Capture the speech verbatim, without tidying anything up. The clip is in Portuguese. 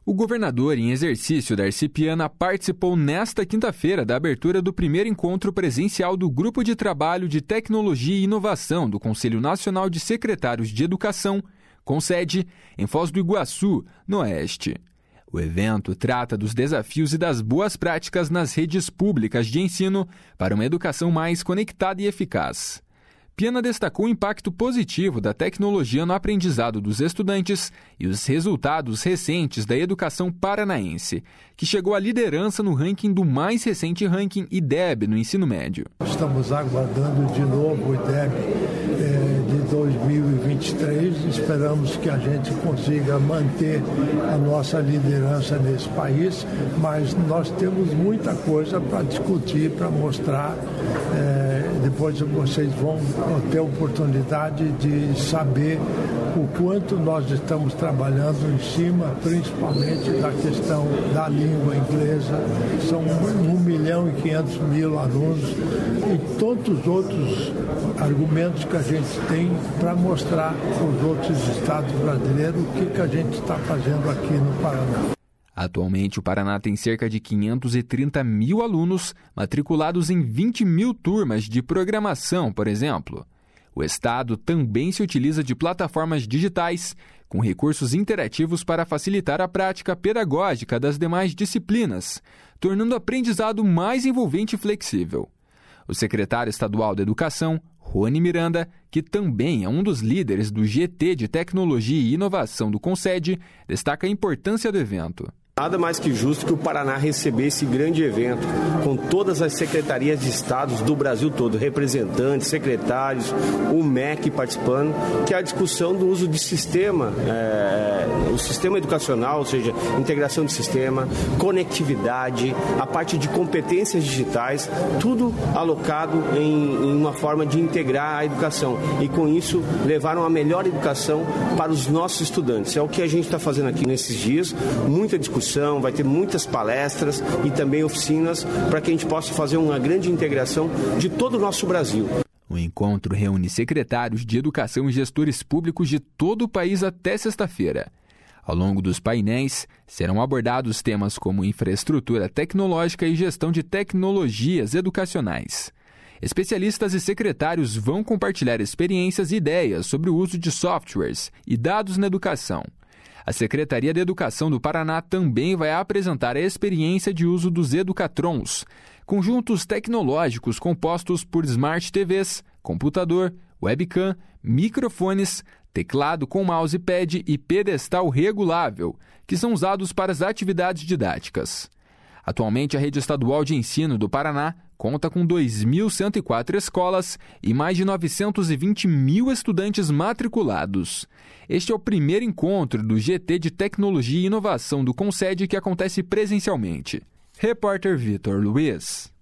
O governador em exercício, Darcy Piana, participou nesta quinta-feira da abertura do primeiro encontro presencial do Grupo de Trabalho de Tecnologia e Inovação do Conselho Nacional de Secretários de Educação, com sede em Foz do Iguaçu, no Oeste. O evento trata dos desafios e das boas práticas nas redes públicas de ensino para uma educação mais conectada e eficaz. Piana destacou o impacto positivo da tecnologia no aprendizado dos estudantes e os resultados recentes da educação paranaense, que chegou à liderança no ranking do mais recente ranking I D E B no ensino médio. Estamos aguardando de novo o I D E B eh, de dois mil e vinte e três. Esperamos que a gente consiga manter a nossa liderança nesse país, mas nós temos muita coisa para discutir, para mostrar. Eh, depois vocês vão ter a oportunidade de saber o quanto nós estamos trabalhando em cima, principalmente da questão da língua inglesa. São um milhão e quinhentos mil alunos e tantos outros argumentos que a gente tem para mostrar aos outros estados brasileiros o que, que a gente está fazendo aqui no Paraná. Atualmente, o Paraná tem cerca de quinhentos e trinta mil alunos matriculados em vinte mil turmas de programação, por exemplo. O estado também se utiliza de plataformas digitais, com recursos interativos para facilitar a prática pedagógica das demais disciplinas, tornando o aprendizado mais envolvente e flexível. O secretário estadual da Educação, Rony Miranda, que também é um dos líderes do G T de Tecnologia e Inovação do CONSED, destaca a importância do evento. Nada mais que justo que o Paraná receber esse grande evento com todas as secretarias de estados do Brasil todo, representantes, secretários, o M E C participando, que é a discussão do uso de sistema, é, o sistema educacional, ou seja, integração de sistema, conectividade, a parte de competências digitais, tudo alocado em, em uma forma de integrar a educação e com isso levar uma melhor educação para os nossos estudantes. É o que a gente está fazendo aqui nesses dias, muita discussão. Vai ter muitas palestras e também oficinas para que a gente possa fazer uma grande integração de todo o nosso Brasil. O encontro reúne secretários de educação e gestores públicos de todo o país até sexta-feira. Ao longo dos painéis, serão abordados temas como infraestrutura tecnológica e gestão de tecnologias educacionais. Especialistas e secretários vão compartilhar experiências e ideias sobre o uso de softwares e dados na educação. A Secretaria de Educação do Paraná também vai apresentar a experiência de uso dos Educatrons, conjuntos tecnológicos compostos por Smart T Vs, computador, webcam, microfones, teclado com mousepad e pedestal regulável, que são usados para as atividades didáticas. Atualmente, a Rede Estadual de Ensino do Paraná conta com dois mil cento e quatro escolas e mais de novecentos e vinte mil estudantes matriculados. Este é o primeiro encontro do G T de Tecnologia e Inovação do CONSED que acontece presencialmente. Repórter Vitor Luiz.